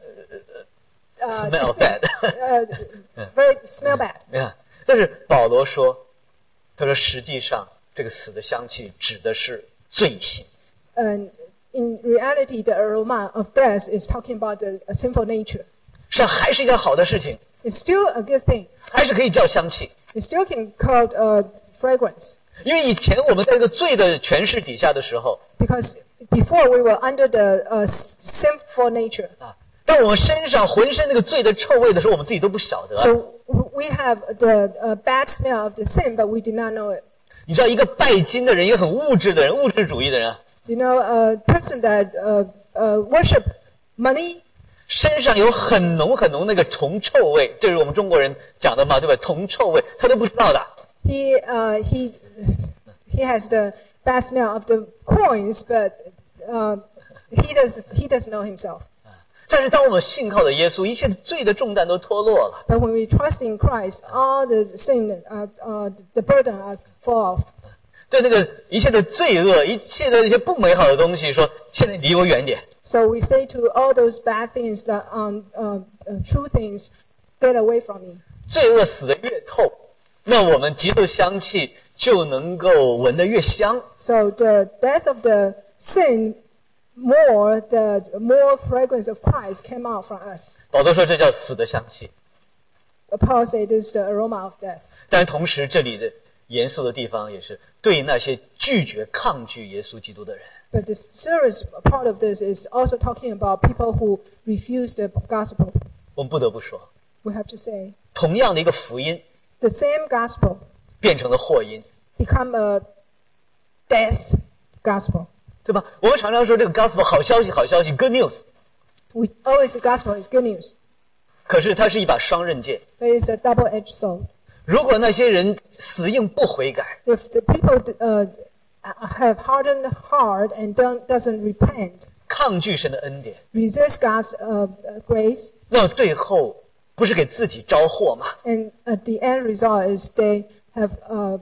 Smell distinct, bad. uh, very smell bad. 你看，但是保罗说，他说实际上这个死的香气指的是罪性。 And in reality, the aroma of death is talking about the a sinful nature. 实际上还是一件好的事情， It's still a good thing. 还是可以叫香气。 It still can called uh, fragrance 因为以前我们在这个罪的权势底下的时候 because before we were under the uh, sinful nature. 啊，当我们身上浑身那个罪的臭味的时候，我们自己都不晓得。 So we have the uh, bad smell of the sin, but we did not know it. 你知道，一个拜金的人，一个很物质的人，物质主义的人啊， You know, a person that uh, uh, worship money, 身上有很浓很浓那个铜臭味，这是我们中国人讲的嘛，对吧？铜臭味，他都不知道的。 he uh, he he has the bad smell of the coins, but uh, he does he doesn't know himself. 但是当我们信靠了耶稣，一切罪的重担都脱落了。 But when we trust in Christ, all the sin, uh, uh, the burden are fall off. 对那个一切的罪恶，一切的一些不美好的东西，说现在离我远点。 So we say to all those bad things that um, uh, uh, true things, get away from me. 罪恶死得越透，那我们基督香气就能够闻得越香。 So the death of the sin, more the more fragrance of Christ came out from us. 保罗说这叫死的香气， Paul said this is the aroma of death. 但同时这里的严肃的地方也是对那些拒绝抗拒耶稣基督的人。 But the serious part of this is also talking about people who refuse the gospel. 我们不得不说， We have to say, 同样的一个福音， the same gospel 变成了祸因， become a death gospel. 对吧？我们常常说这个 gospel 好消息，好消息 ，good news， We always the gospel is good news, 可是它是一把双刃剑。 but it's a double-edged sword. 如果那些人死硬不悔改， If the people uh, have hardened heart and don't, doesn't repent, 抗拒神的恩典， resist God's uh, grace, 那么最后不是给自己招祸吗？ and at the end result is they have uh,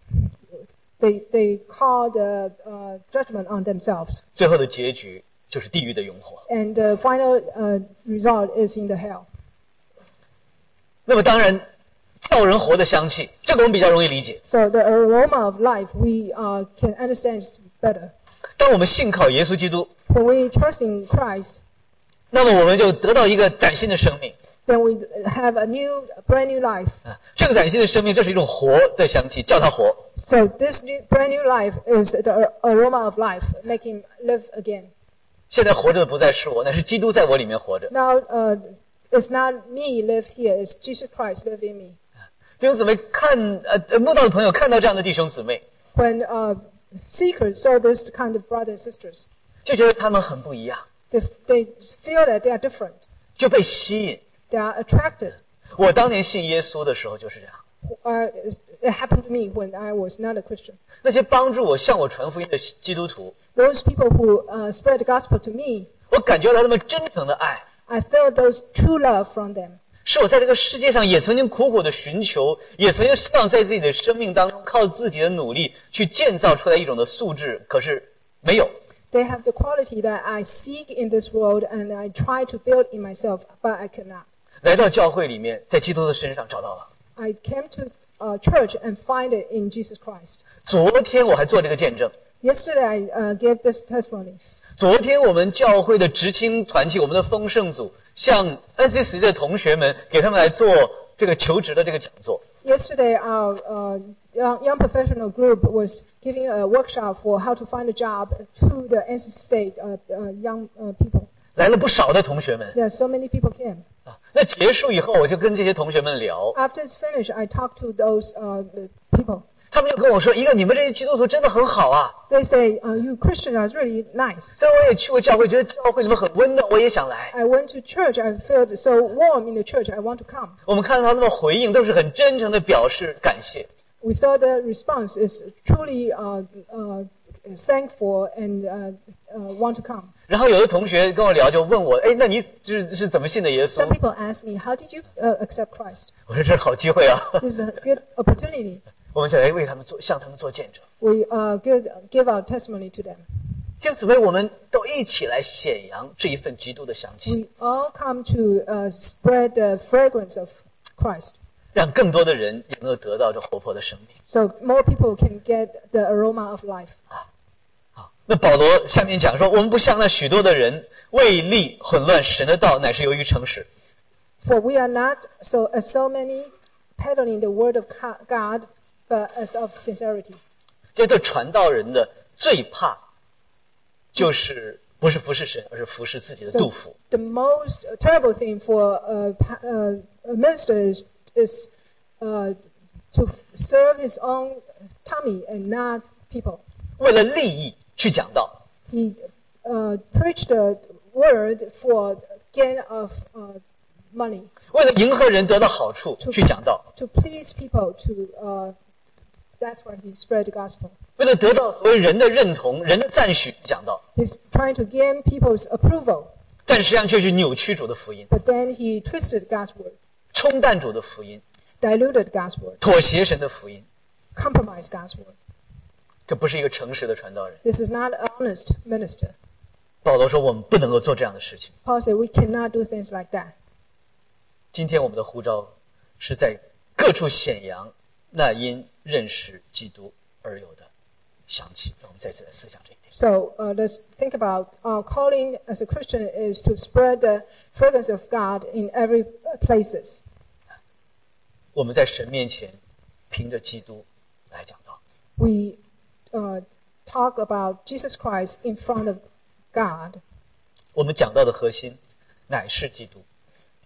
they they call the uh, judgment on themselves, 最后的结局就是地狱的永火。 and the final uh, result is in the hell. 那么当然，叫人活的香气，这个我们比较容易理解。 So the aroma of life we uh, can understand better. 当我们信靠耶稣基督， When we trust in Christ, 那么我们就得到一个崭新的生命。 then we have a new, brand new life. 啊，这个崭新的生命，这是一种活的香气，叫它活。 So this new, brand new life is the aroma of life, make him live again. 现在活着的不再是我，乃是基督在我里面活着。 Now, uh, it's not me live here, it's Jesus Christ live in me. 弟兄姊妹看，呃，慕道的朋友看到这样的弟兄姊妹， When uh, seekers saw this kind of brothers and sisters, 就觉得他们很不一样， they, they feel that they are different. 就被吸引。 They are attracted. 我当年信耶稣的时候就是这样， Uh, it happened to me when I was not a Christian. 那些帮助我向我传福音的基督徒， Those people who uh, spread the gospel to me, 我感觉到他们真诚的爱， I felt those true love from them. 是我在这个世界上也曾经苦苦的寻求，也曾经希望在自己的生命当中靠自己的努力去建造出来一种的素质，可是没有。 They have the quality that I seek in this world and I try to build in myself, but I cannot. 来到教会里面，在基督的身上找到了。 I came to uh, church and find it in Jesus Christ. 昨天我还做这个见证， Yesterday I uh, gave this testimony. 昨天我们教会的执青团契，我们的丰盛组向 N C C 的同学们，给他们来做这个求职的这个讲座。 Yesterday our uh, young, young professional group was giving a workshop for how to find a job to the N C C State uh, uh, young uh, people. 来了不少的同学们 There are so many people came. 啊。那结束以后，我就跟这些同学们聊， After it's finished, I talked to those uh, people. 他们就跟我说：“一个，你们这些基督徒真的很好啊。 They say, uh, you Christians are really nice. 虽然我也去过教会，觉得教会你们很温暖，我也想来。 I went to church. I felt so warm in the church. I want to come. 我们看到他们的回应都是很真诚的表示感谢。 We saw the response is truly uh, uh, thankful and uh, uh, want to come. 然后有的同学跟我聊，就问我：“哎，那你是是怎么信的耶稣 Some people ask me, how did you uh, accept Christ?？” 我说：“这是好机会啊！ This is a good opportunity. 我们想来为他们做，向他们做见证。 We uh, give, give our testimony to them. 弟兄姊妹，我们都一起来显扬这一份基督的香气， We all come to uh, spread the fragrance of Christ, 让更多的人也能够得到这活泼的生命。 so more people can get the aroma of life. 好，那保罗下面讲说，我们不像那许多的人为利混乱神的道，乃是由于诚实。 For we are not so as so many peddling the word of God, but as of sincerity. 这对传道人的最怕，就是不是服侍神，而是服侍自己的 So 肚腹。 the most terrible thing for a, pa- uh, a minister is, is uh, to serve his own tummy and not people. 为了利益去讲道， He uh, preached the word for gain of uh, money, 为了迎合人得到好处去讲道， to please people. To uh, that's why he spread the gospel. 为了得到所谓人的认同、人的赞许去讲道， He's trying to gain people's approval, 但实际上却去扭曲主的福音， but then he twisted God's word, 冲淡主的福音， diluted God's word, 妥协神的福音。 compromised God's word. 这不是一个诚实的传道人。 This is not an honest minister. 保罗说，我们不能够做这样的事情。 Paul said we cannot do things like that. 今天我们的呼召是在各处显扬那因认识基督而有的香气。让我们再次来思想这一点。 So uh, let's think about our calling as a Christian is to spread the fragrance of God in every places. 我们在神面前凭着基督来讲道。 We uh, talk about Jesus Christ in front of God, 我们讲道的核心乃是基督。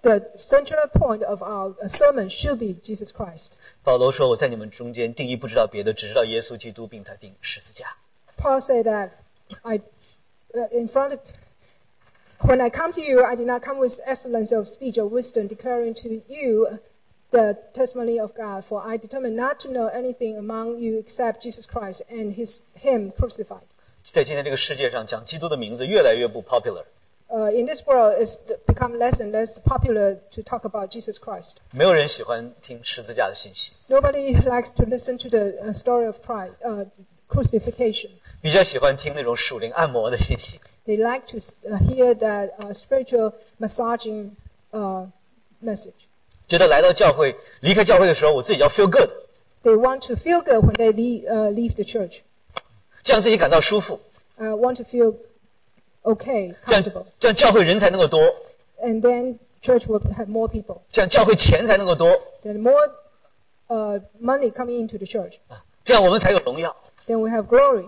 the central point of our sermon should be Jesus Christ. 保罗说：“我在你们中间定义不知道别的，只知道耶稣基督，并他定十字架。” Paul said that I, uh, in front of, when I come to you, I did not come with excellence of speech or wisdom, declaring to you the testimony of God. For I determined not to know anything among you except Jesus Christ and his him crucified. 在今天这个世界上，讲基督的名字越来越不 popular。 Uh, in this world, it's become less and less popular to talk about Jesus Christ. 没有人喜欢听十字架的信息， Nobody likes to listen to the uh, story of Christ, uh, crucifixion. 比较喜欢听那种属灵按摩的信息。 They like to uh, hear that uh, spiritual massaging uh, message. 觉得来到教会、离开教会的时候，我自己要 feel good， They want to feel good when they leave, uh, leave the church. 这样自己感到舒服， Uh, want to feel okay, 这样 comfortable. 这样教会人才能够多， And then church will have more people. 这样教会钱才能够多， Then more uh, money coming into the church. 这样我们才有荣耀。 Then we have glory.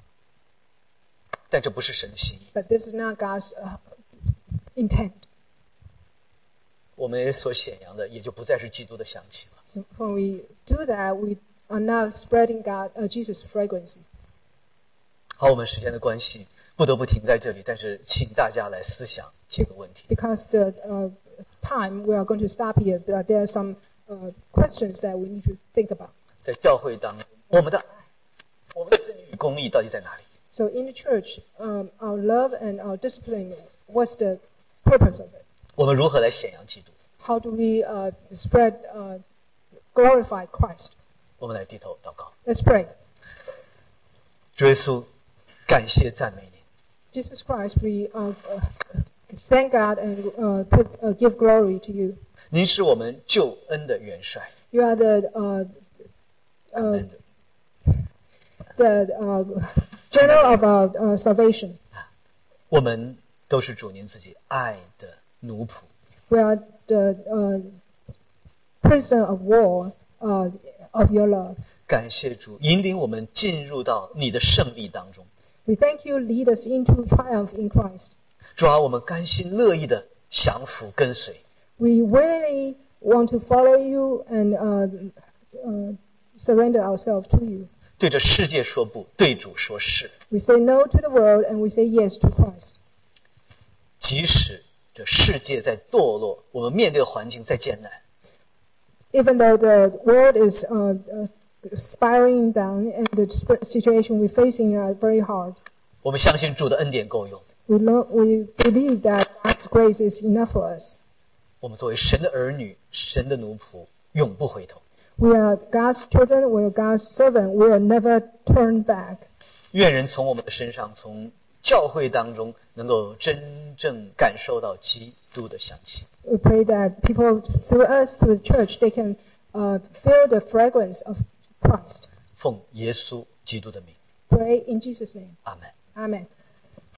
但这不是神的心意。 But this is not God's uh, intent. 我们所显扬的也就不再是基督的香气了。 So when we do that, we are not spreading God, uh, Jesus' fragrance. 好，我们时间的关系不得不停在这里，但是请大家来思想几个问题。 Because the uh, time, we are going to stop here. But there are some uh, questions that we need to think about. 在教会当中，我们的爱、我们的正义与公义到底在哪里？ So in the church, um, our love and our discipline, what's the purpose of it? 我们如何来显扬基督？ How do we uh, spread, uh, glorify Christ? 我们来低头祷告。 Let's pray. 主耶稣，感谢赞美你， Jesus Christ, we uh, uh, thank God and uh, put, uh, give glory to you. 您是我们救恩的元帅。 You are the uh, uh, the uh, general of our uh, salvation. 我们都是主您自己爱的奴仆。 We are the uh, prisoner of war uh, of your love. 感谢主引领我们进入到你的胜利当中。 We thank you, lead us into triumph in Christ. 主啊，我们甘心乐意的降服跟随。 We willingly want to follow you and uh, uh, surrender ourselves to you. 对着世界说不，对主说是。 We say no to the world and we say yes to Christ. 即使这世界在堕落，我们面对的环境再艰难， Even though the world is uh, uh, spiraling down and the sp- situation we're facing are very hard, 我们相信主的恩典够用。 we, lo- we believe that God's grace is enough for us. 我们作为神的儿女、神的奴仆，永不回头。 We are God's children, we are God's servant, we will never turn back. 愿人从我们的身上，从教会当中，能够真正感受到基督的香气。 We pray that people through us, through the church, they can uh, feel the fragrance of Christ. 奉耶稣基督的名， Pray in Jesus' name. 阿门。 Amen.